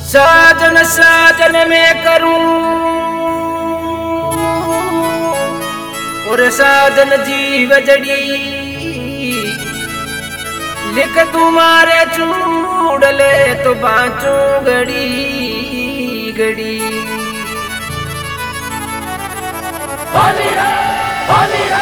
साजन साजन में करूं और साजन जीव जड़ी लिख तुम्हारे चूड़ ले तो बाँचो घड़ी घड़ी। होली है, होली है।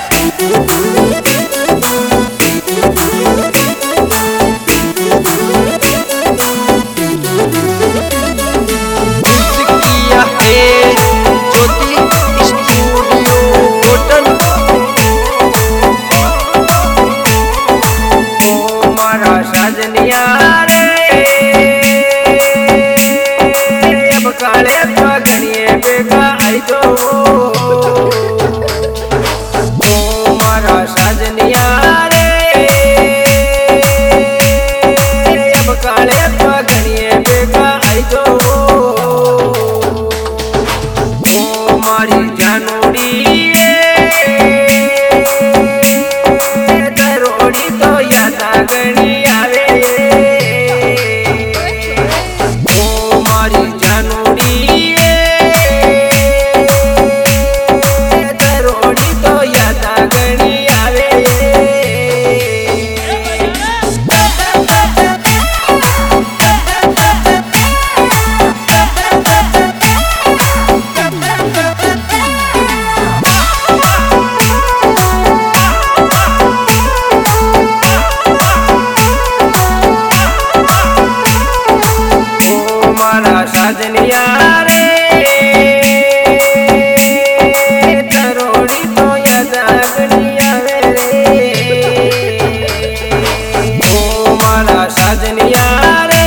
साजनिया रे अब काले पगड़िए बेगा आई तो मारा साजनिया रे अब काले पगड़िए बेगा आई तो मारी जानूड़ी दरोड़ी तो याद आ गई साजनिया रे तरोड़ी तो याद आगनिया रे ओ मारा साजनिया रे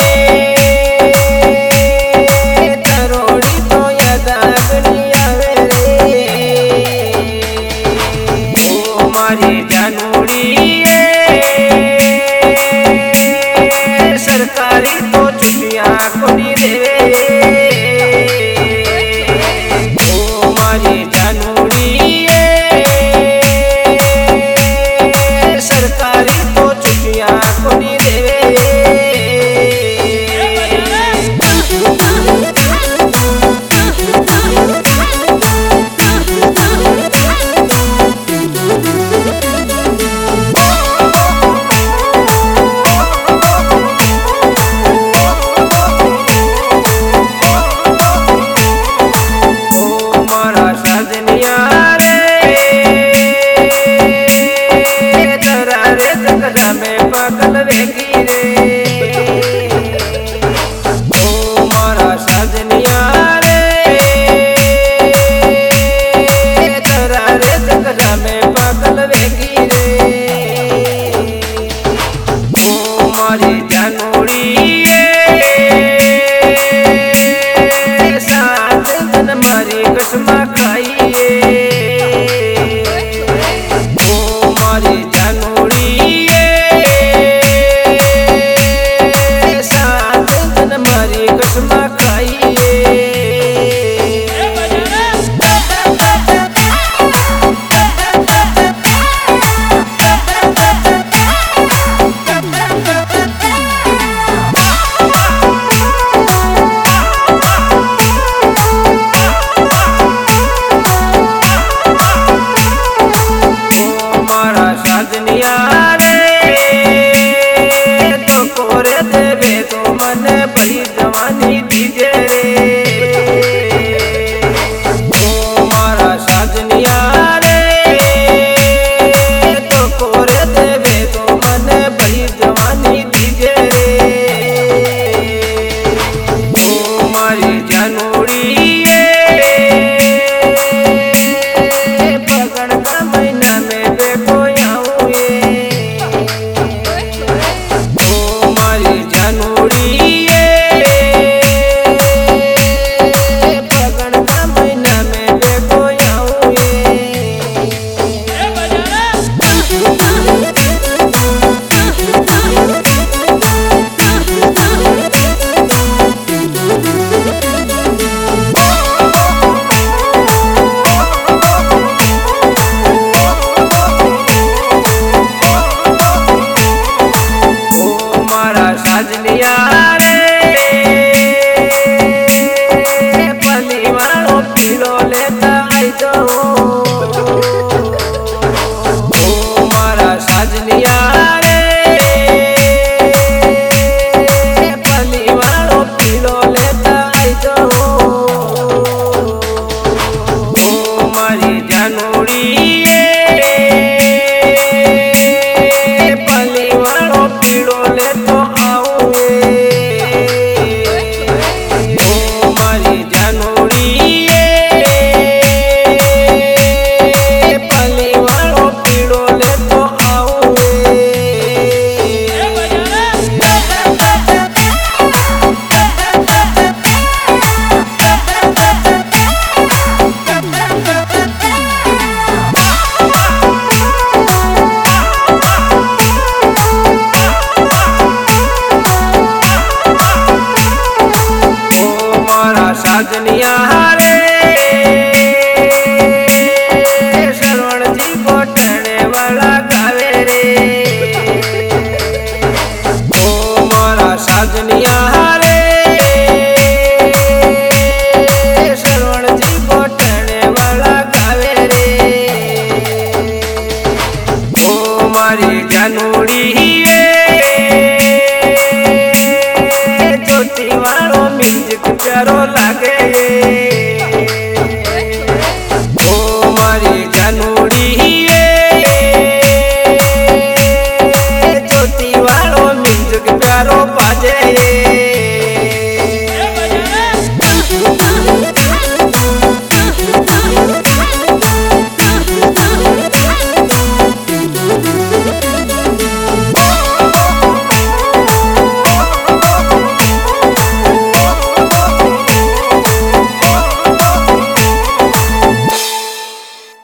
तरोड़ी तो याद आगनिया रे ओ मारी जानूड़ी सरकारी तो छुट्टियां कोनी देवे ओ मारी जानूड़ी सरकारी तो छुट्टियां कोनी देवे। दुनिया रे श्रवण जी बोटने वाला गावे रे ओ मारी जानूड़ी ज्योति वालो म्यूजिक प्यारो लागे ओ मारी जानूड़ी ज्योति वालो म्यूजिक प्यारो बाजे।